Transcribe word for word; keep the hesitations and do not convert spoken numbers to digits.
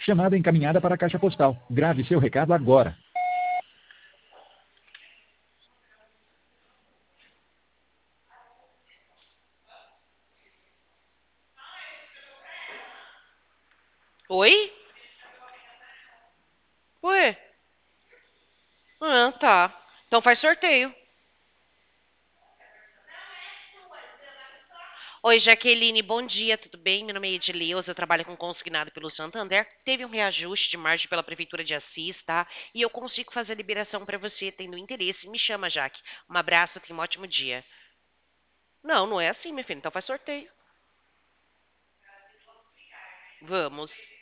Chamada encaminhada para a caixa postal. Grave seu recado agora. Oi? Ué? Ah, tá. Então faz sorteio. Oi, Jaqueline, bom dia, tudo bem? Meu nome é Edileuza, eu trabalho com consignado pelo Santander. Teve um reajuste de margem pela Prefeitura de Assis, tá? E eu consigo fazer a liberação para você, tendo interesse. Me chama, Jaque. Um abraço, tenha um ótimo dia. Não, não é assim, minha filha. Então faz sorteio. Vamos.